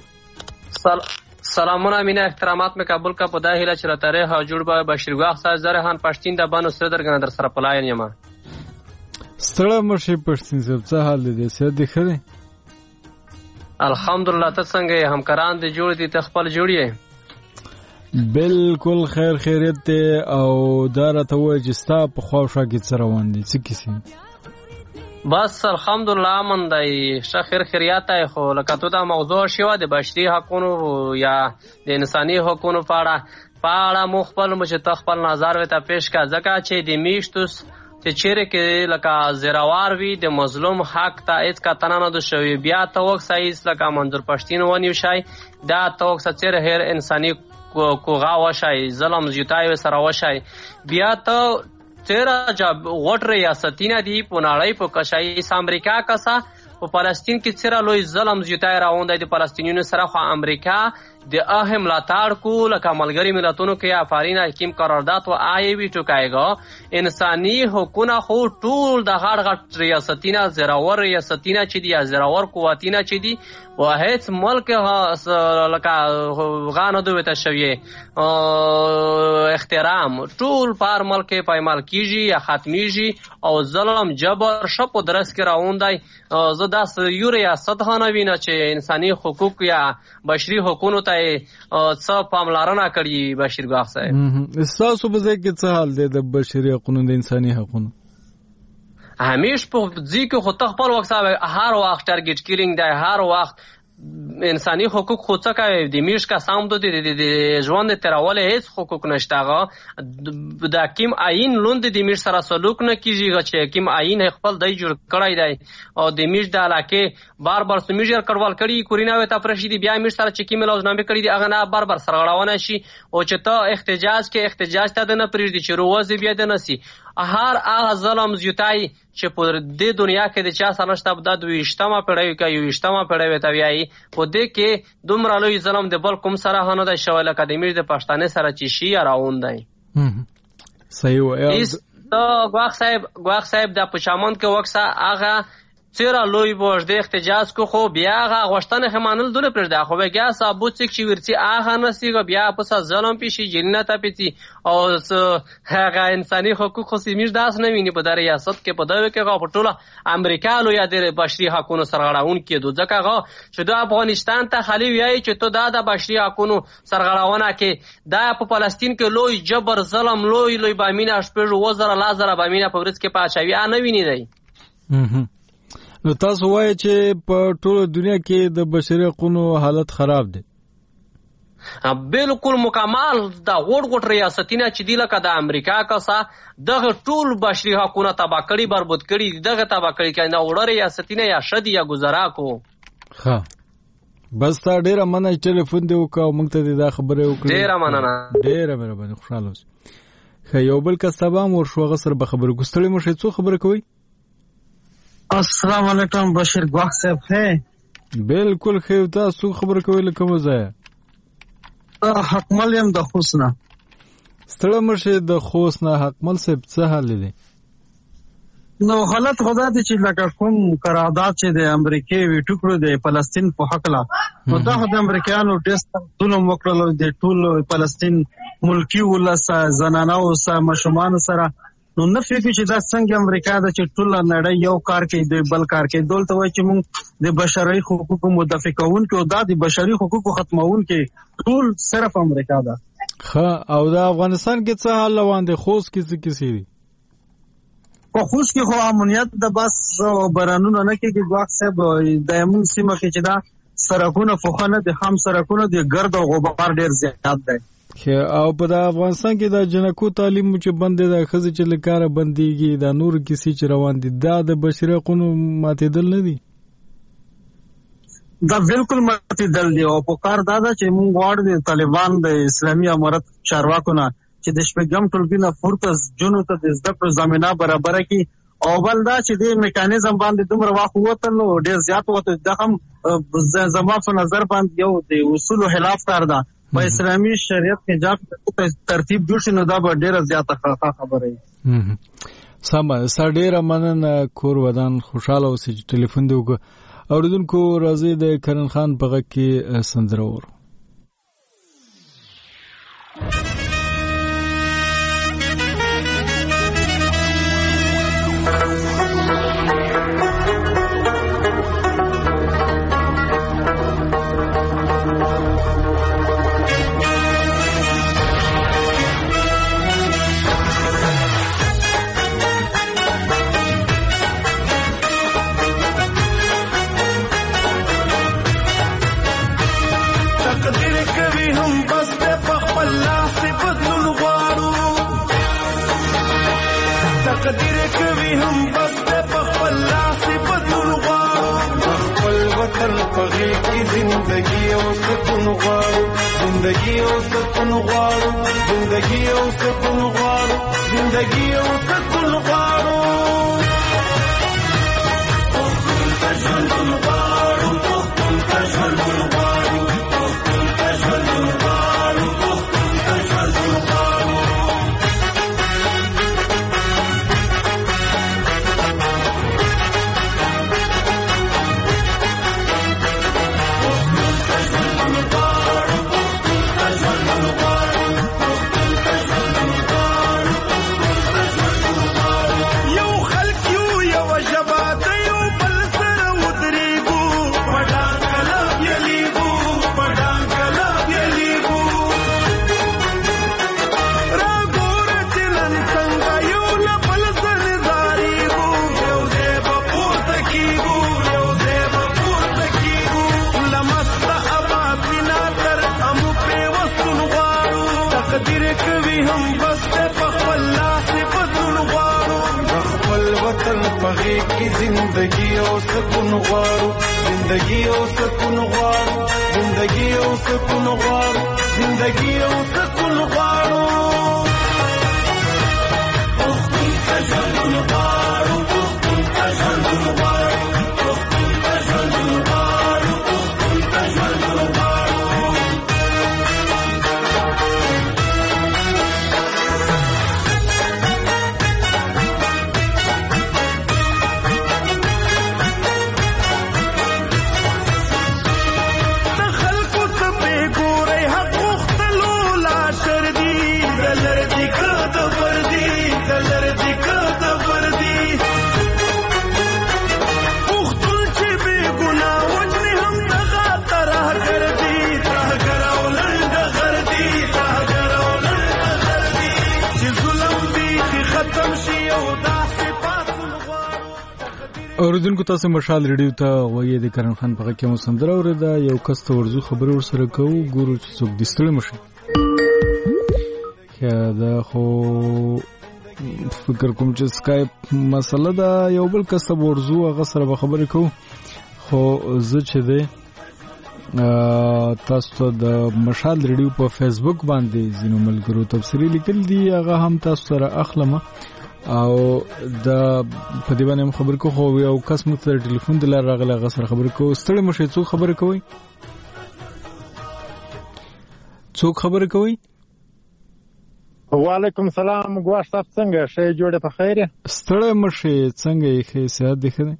سلامونه مینا احترامات میں کابل کا پدا هیله چر تاریخ جوړ به بشیرګاه ساز زرهان پښتین د بانو سره درګنه در سره پلاین یم ستړي مشه پښتین سب څه حال دي سه دي خره الحمدلله ته څنګه همکاران دي جوړ دي ته خپل جوړی بالکل خیر خیریت ته او دارته وجستا په خوښه کې سره روان دي څه کیسه بس الحمدلله من دی شخیر خیریت خو لکه تو دا موضوع شوه د بشري حقوقو یا د انساني حقوقو په اړه مخبل مشه تخپل نظر وته پیش کا ځکه چې د میشتوس چې چیرې کې لکه زراوار وی د مظلوم حق ته هیڅ کتنه نه دو شوی بیا توک سایس لکه منظور پښتین ونیو شای دا توک سچره هر انساني کوغا وشای ظلم زیاتای سره وشای بیا ته تیرا جب غټ ریاستینه دی په نړۍ په کشای امریکا کسا په فلسطین کې چیرې لوی ظلم زیاتای راوند دی فلسطینیانو سره خو امریکا د اهم لاتاړ کو لکه ملګری ملتونو کې افارین حکیم قرارداد او آی وی ټوکایګو انساني حقوقونه خو ټول د غړ غټ ریاستینه زراور ریاستینه چې دی زراور قوتینه چې دی واحد ملک لکه غانو دوی ته شوی احترام ټول پر ملک پایمال کیږي یا ختمیږي او ظلم جبر شپ درس کې راوندای زدا یو ریاست هنوینه چې انساني حقوق یا بشري حقوقو ته څه پاملرنه کړي بشیرګاه صاحب تاسو به ځکه څه حال دی د بشري حقوقو د انساني حقوقو همیش په ځکه خو تخپل وخت هر وخت ټارګټ کیلینګ دی هر وخت انساني حقوق خو څه کوي د میش کا سم د ژوند تراوله هیڅ حقوق نشته د حکیم عین لوند د میش سره سلوک نه کیږي چې حکیم عین خپل دای جوړ کړای دی او د میش د علاقه بار بار سمیجر کډوال کړي کورینه وته پرشي دی بیا میش سره چې کیمه لازمه کړي دی هغه نه بار بار سرغړاونه شي او چې ته احتجاج کې احتجاج ته نه پریږدي چې روزي بیا د نسی هر هغه ظلم زیاتای چې په دې دنیا کې د چا سره شته د 20مه پیړۍ کې 20مه پیړۍ ته وایي په دې کې دومره لوی ظلم د بل کوم سره نه د شوال اکیډمي د پښتانه سره چې شي راوندای صحیح وایي ګواخ صاحب د پچامن کې وکسا هغه چیرې لوی بوج د احتجاج کو خو بیا هغه غوښتنه خمانل دونه پردا خو بیا ثابت چې ورچی هغه نسیګ بیا پس ظلم پیشي جننه ته پتی او هغه انساني حقوق خو سیمیر داس نه ویني په در ریاست کې په دغه کې غو ټوله امریکا لو یا د بشري حقوقو سرغړاون کېدو ځکه غو چې د افغانستان ته خالي ویای چې ته د بشري حقوقو سرغړاونه کې دا په فلسطین کې لوی جبر ظلم لوی بامینه شپږ وزره لازره بامینه په ورځ کې پاچاوي نه ویني دی. نو تاسو وایي چې په ټوله دنیا کې د بشري حقوقو حالت خراب دی؟ بالکل مکمل د غوړ ریاستونه چې دی لکه د امریکا کسا دغه ټول بشري حقوقونه تبا کړي برباد کړي دغه تبا کړي کنه وړ ریاستونه یا شدي یا گزارا کو. ها بس تا ډیره مننه ټلیفون دی وکاو موږ ته دا خبره وکړه. ډیره مننه. ډیره مهرباني خوشاله اوسئ. یو بل کس تبام ور شو غسر به خبره ګستړی مشه څو خبره کوي. السلام علیکم بشیر ګواخ صاحب ہے بالکل خیر تاسو خبر کوي لکه مزه حکمل يم د خوسنا ستړه مرشه د خوسنا حکمل صاحب څه حال دي نو حالت خدا دې چې لکه کوم قرارداد چې د امریکای وی ټکړو د فلسطین په حق لا نو دا د امریکایانو ټیسټ ټول وکړل د ټول فلسطین ملکی ولسه زنانه او مشمان سره نو نه فکر چې دا څنګه امریکا د چې ټول نړۍ یو کار کوي د بل کار کوي دولت وایي چې موږ د بشري حقوقو مدافع کوونکو او د بشري حقوقو ختمونکو ټول صرف امریکا ده. ها او د افغانستان کې څه حال روان دي خوست کې څه کیسې دي؟ په خوست کې خو امنیت د بس برانونه نه کېږي ګواښ صاحب د یمن سیمه کې چې دا سرکونه فوخانه د خام سرکونه د ګرد او غبار ډیر زیات دی. او په د افغانستان کې د جنکو تعلیم چې بند دی خزه چې لکاره بنديږي د نور کیسې چې روان دي دا د بشري حقوقو ماتېدل نه دي. دا بالکل ماتېدل دي او په کار دا چې موږ غواړو د طالبان د اسلامي امارت چارواکو نه چې د شپږم ټولګي نه فورتس جنو ته د زده کړو زمينه برابر کړي او بل دا چې د میکانیزم باندې دومره واخ وته نو ډیر زیات وته د هم زما په نظر باندې یو د اصول خلاف کار ده په اسلامي شریعت کې جاب ترتیب جوړ شي نو دا به ډیره زیاته خبره وي. سم سړی مننه کور ودان خوشاله اوسئ چې ټلیفون دی وکړه اوریدونکو راځي د کرن خان په غږ کې سندره ور تقدیر کوي هم بس په خپل لاس بدلون غواړو خپل وطن په غېږ کې زندګي او سکون غواړو زندګي او سکون غواړو زندګي او سکون غواړو زندګي او سکون غواړو خپل ته ژوند غواړو خپل ته ژوند غواړو خپل ته ژوند غواړو خپل ته ژوند غواړو زندگی او سکون غواړو زندگی او سکون غواړو زندگی او سکون غواړو زندگی او سکون غواړو خپل ته ژوند غواړو خپل ته ژوند غواړو خپل ته ژوند غواړو خپل ته ژوند غواړو اوریدونکو تاسو مشال ریډیو ته وایي د کرن خان په کې مو سندره اوریدا یو کس ته ورزو خبرو ورسره کوو ګورو چې څوک د ستړي مشه دا خو فکر کوم چې سکایپ مسله دا یو بل کس ته ورزو هغه سره به خبرې کوو خو زه چې دی تاسو ته د مشال ریډیو په فیسبوک باندې ځینو ملګرو تفسیری لیکل دي هغه هم تاسو سره اخلم او دا په دې باندې خبر کو خو یو کس مو تر ټلیفون د لار راغله هغه سره خبر کو ستړي مشه څوک خبر کوي وعلیکم السلام ګواښ تاسو څنګه شې جوړه په خیر ستړي مشه څنګه یې صحت دي خنه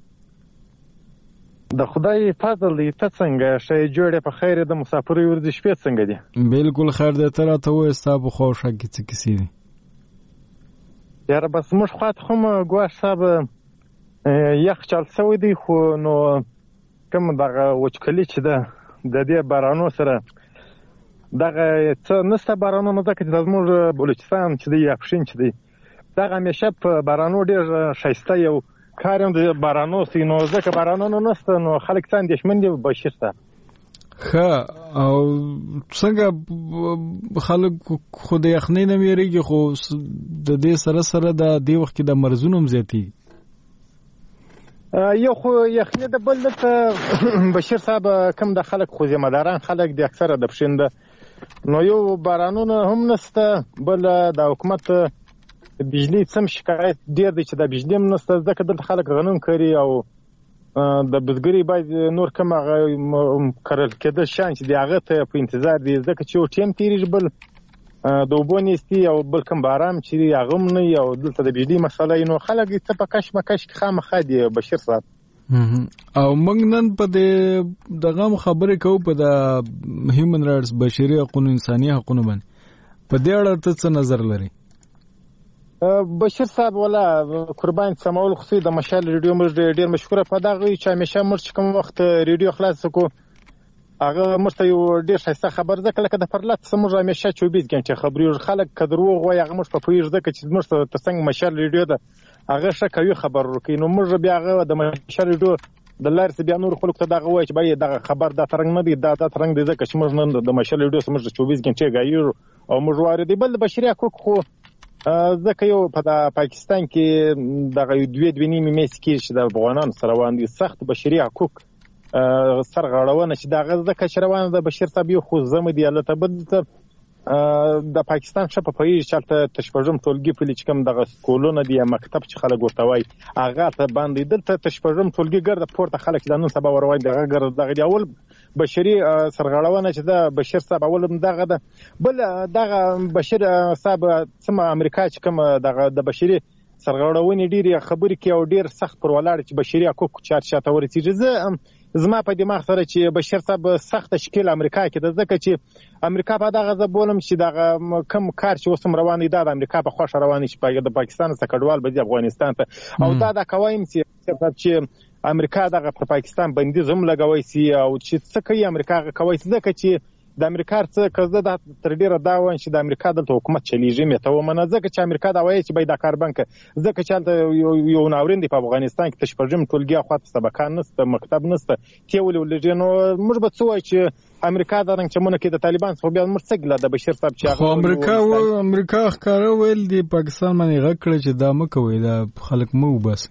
د خدای فضل دی ته څنګه شې جوړه په خیر د مسافرۍ ورزش په څنګه دي بالکل خیر ده تر ته وې ستاسو خوښه کیڅ کیسې دي یاره بس موږ خاط هم ګواښ صاحب یخ چل سوی دی خو نو کوم دغه وچکلی چې ده د دې بارانو سره دغه څه نسته بارانو نه ځکه چې زموږ بلوچستان چې دی یا پښین چې دی دغه همیشه په بارانو ډېر ښایسته یو کار هم د بارانو سي نو ځکه بارانو نسته نو خلک څه اندېښمن دي بشیر ته ښه او څنګه خلک خو د یخنۍ نه ویریږي خو د دې سره د دې وخت کې د مرزونو هم زیاتي یو خو یخنۍ د بل ته بشیر صاحب کم د خلک خو ذمہداران خلک د اکثره د پښینده نو یو بارانونه هم نسته بل د حکومت بجلی سم شکایت ډیر دی چې د بجلی هم نسته ځکه دلته خلک غنم کوي او د بزګری باید نور کوم کرل کېده شان چې هغه ته په انتظار دي ځکه چې یو ټیم تیریږي بل د اوبو نيستي او بل کوم بارام چې هغه هم نه او دلته د بجلی مسله نو خلک ته په کش مکش خامخا دي بشیر صاحب او موږ نن په دغه خبرې کوو په د هیومن رائټس بشري حقوق انساني حقوق باندې په دې اړه ته څه نظر لري بشیر صاحب ولا قربان سمول خصوصي د مشال ریډیو موږ ډیر مشهور په دغه چې همیشه موږ کوم وخت ریډیو خلاص کو هغه موږ ته یو ډیر ښه خبر ځکه لکه د پرلط موږ همیشه 24 غنټه خبري خلک کدرو غوي هغه موږ په پویژ ځکه چې موږ ته څنګه مشال ریډیو ده هغه ښه کوي خبر ورکړي نو موږ بیا هغه د مشال ریډیو د لارې بیا نور خلک ته دغه وایي چې باید دغه خبر د ترنګ نه دی دا ترنګ دی ځکه چې موږ نن د مشال ریډیو سمج 24 غنټه غایو او موږ واردی بل بشري حقوق خو ځکه یو په پاکستان کې دغه دوه نیمه میس کې چې د افغانانو سره باندې سخت بشري حقوق سرغړونه چې دغه ځکه چې روانه د بشیر صاحب خو زموږ دی الله تبارک د پاکستان شپه په یی چلته تشپړم ټولګي په لچ کم دغه سکولونه دی مکتب چې خلک ورته وای هغه ته باندې دلته تشپړم ټولګي ګرد پورته خلک د نن سبا وروي دغه ګرد دغه اول بشري سرغړونه چې د بشیر صاحب اول دغه ده بل دغه بشیر صاحب سم امریکا چې کوم دغه د بشري سرغړونې ډیره خبرې کې او ډیر سخت پر ولاړ چې بشري حقوق چارچاته ورتيږي زما په دماغ سره چې بشیر صاحب سخت شکل امریکا کې د ځکه چې امریکا په دغه ځبولم چې دغه کم کار چې وسم روان دی د امریکا په خوښ روان شي په د پاکستان څخه کډوال به د افغانستان ته او دا قوایم چې امریکا دغه په پاکستان باندې زم لګوي سي او چې څه کوي امریکا کوي ځکه چې د امریکا څخه کزده د تر ډیره دا وایي چې د امریکا د حکومت چلیږي مته ومنه ځکه چې امریکا دا وایي چې باید د کار بانک ځکه چې یو ناورین دی په افغانستان کې تشپړم ټولګي خواته سبقان نسته مکتب نسته تیول ولجنو موږ به څه وایي چې امریکا د رنګ چمونه کې د طالبان څخه بیا مرڅګله د بشیر صاحب چې امریکا ښکارا ویل دی پاکستان باندې غږ کړ چې دا مکوي دا خلک مو بس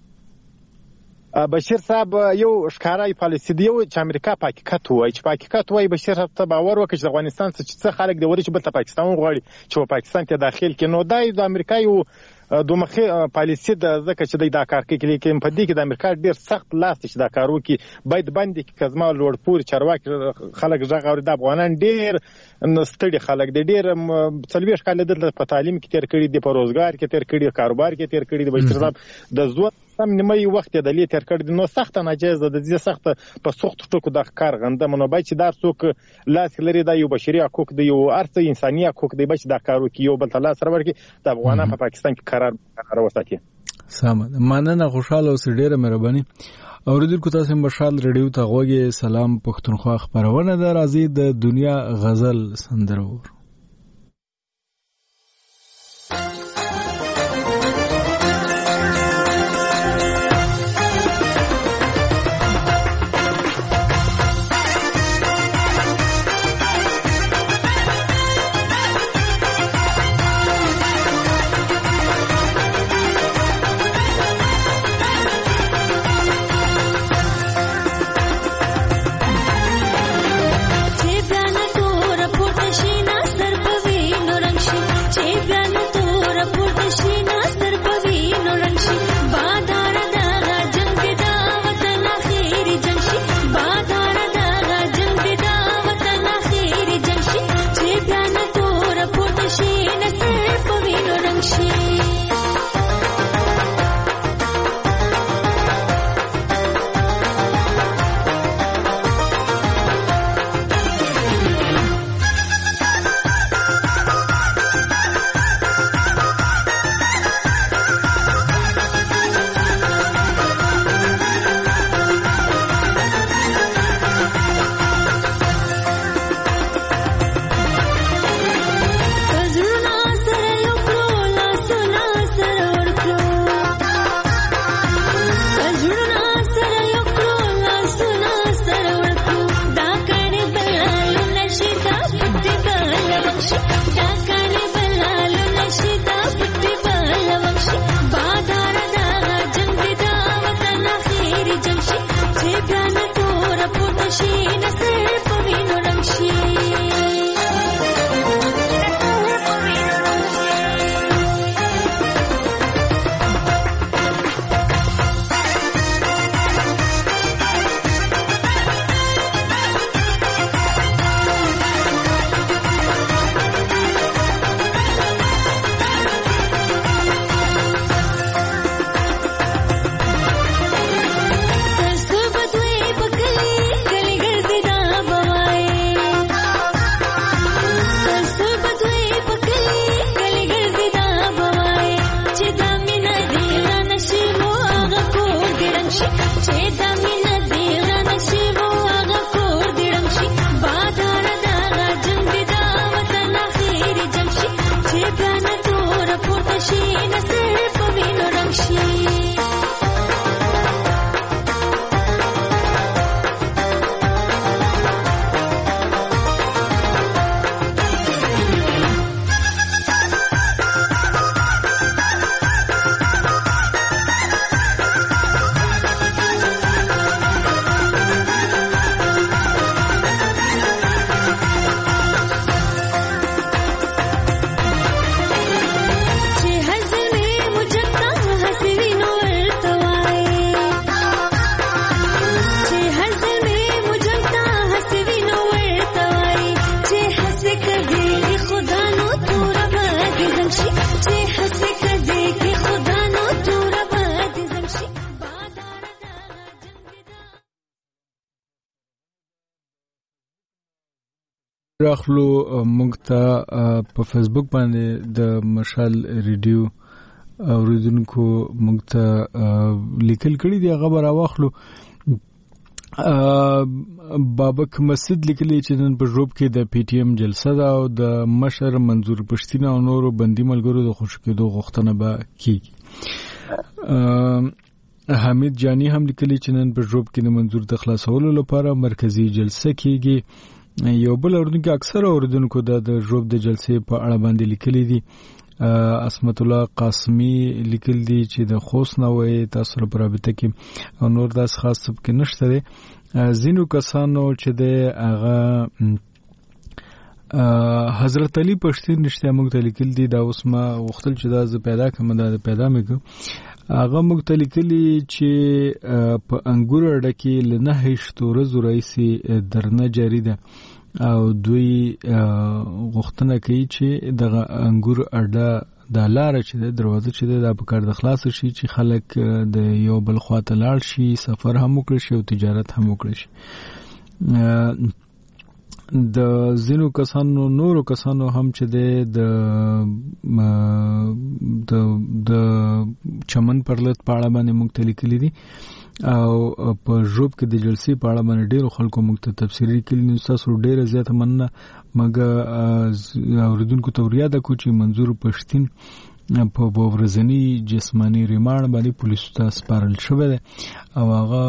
بشیر صاحب یو ښکارای پالیسی دی چې امریکا په حقیقت وایي چې په حقیقت وایي بشیر صاحب ته باور وکړي چې افغانستان څخه خلک دی ورچ بل ته پاکستان غواړي چې په پاکستان کې داخل کې نو دای د امریکا یو دوه مخه پالیسی د ځکه چې دا کار کوي لیکن په دې کې د امریکا ډیر سخت لاس چې دا کار وکړي باید باندې کې کزما لوړ پور چارواکي خلک ځغاوري د افغانان ډیر نستړي خلک ډیر څلويش کال د په تعلیم کې تیر کړي د په روزګار کې تیر کړي کاروبار کې تیر کړي د بشیر صاحب د زو سم نیمه وخت د لې تر کړ نو سخت ناجیز د دې سخت په سخت ټکو د کار غنده منو باید چې دا څوک لاس لري د یو بشري حقوق د یو ارث انساني حقوق دی چې دا کارو کې یو بل تل سره ورکی د افغانانو په پاکستان کې قرار وساتي سم مننه خوشاله اوس ډیره مهرباني اوریدونکو تاسو مشال ریډیو ته غوږی سلام پښتونخوا خبرونه ده راځي د دنیا غزل سندرور راخلو موږ ته په فیسبوک باندې د مشال ریډیو اوریدونکو موږ ته لیکل کړي دي، هغه به راواخلو. بابک مسجد لیکلی چې نن په ژوب کې د پی ټی ایم جلسه ده او د مشر منظور پښتین او نورو بندي ملګرو د خوشو کېدو غوښتنه به کیږي. حمید جانی هم لیکلی چې نن په ژوب کې د منظور د خلاصولو لپاره مرکزی جلسه کیږي. یو بل اوریدونکو اکثر اوریدونکو د ژوب د جلسې په اړه باندې لیکلی دي. اسمت الله قاسمی لیکل دي چې د خوست نه وای تاسو سره رابطه کې او نور داس خاص سب کې نشته دي. زینو کسانو چې د هغه حضرت علي پښتون نشته موږ ته لیکل دي، دا اوس ما وختل چې دا ز پیدا کوم دا پیدا مګو هغه موږ ته لیکلي چې په انګور اډه کې لنه هیڅ ورځ رئیسي درنه جاری ده او دوی غوښتنه کوي چې د انګور اډه د لار چې د دروازه چې د په کار د خلاص شي چې خلک د یو بل خواته لاړ شي، سفر هم وکړي شي او تجارت هم وکړي شي. د زینو کسانو نورو کسانو هم چې د چمن پرلط پاړه باندې موږ ته لیکلي دي او په ژوب کې د جلسې په اړه باندې ډېرو خلکو موږ ته تفصیلي لیکلي دي. تاسو ډېره زیاته مننه. مګر اوریدونکو ته ورياده کو چې منظور پښتین په ورځنی جسمانی ریماند باندې پولیسو ته سپارل شوی دی او هغه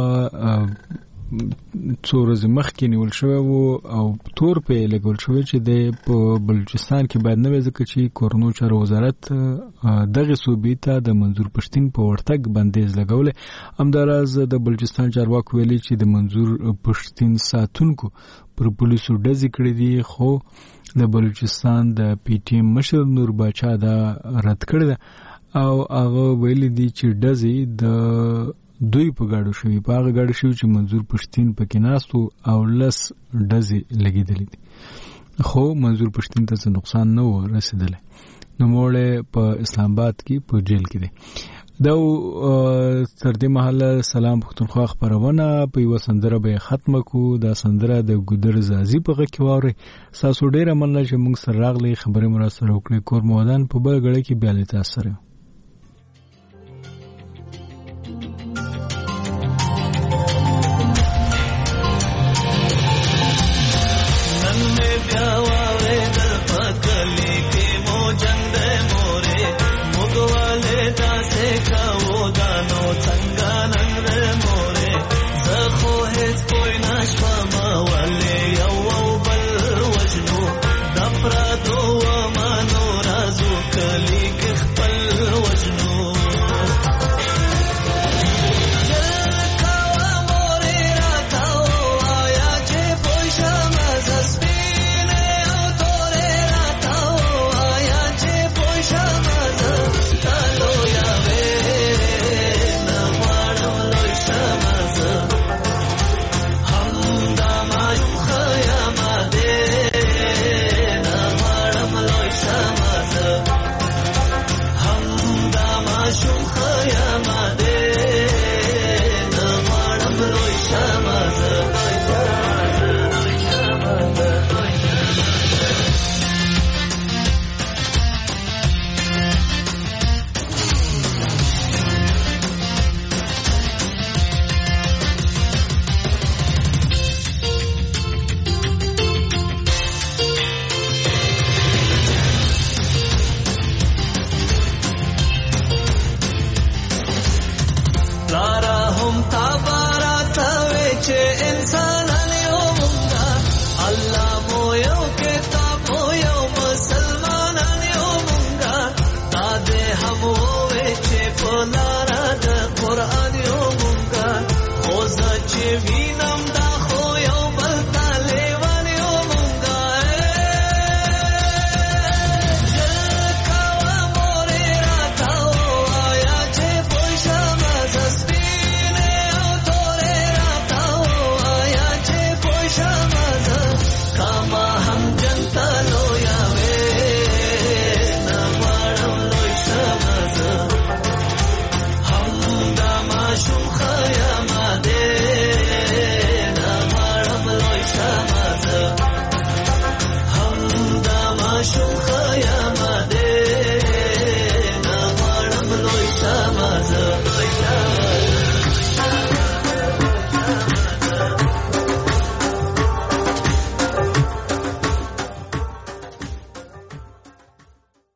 څو ورځې مخکې نیول شوی و او تور په لګول شوی چې د بلوچستان کې باید نه وي ځکه چې کورنو چارو وزارت دغه صوبې ته د منظور پښتین په ورتګ بندیز لګولې. همداراز د بلوچستان چارواکو ویلي چې د منظور پښتین ساتونکو پر پولیسو ډزې کړې دي، خو د بلوچستان د پی ټی ایم مشر نور باچا دا رد کړی ده او هغه ویلي دي چې ډزې د دوی په گاډو شوی په هغه گاډو شوی چې منظور پښتین پکې ناستو او لس ډزې لګېدلې دي، خو منظور پښتین ته څه نقصان نه و رسیدلی. نو موړې په اسلام آباد کې په جیل کې دی. دا تر دې مهاله سلام پښتونخوا خبرونه په یو سندره به ختمه کو. دا سندره د ګودر زازي په غږ کې واوري. تاسو ډېر مننه چې موږ سره راغلي خبرې مرا سره وکړې. کور مودان په بل غړي کې بیا لته سره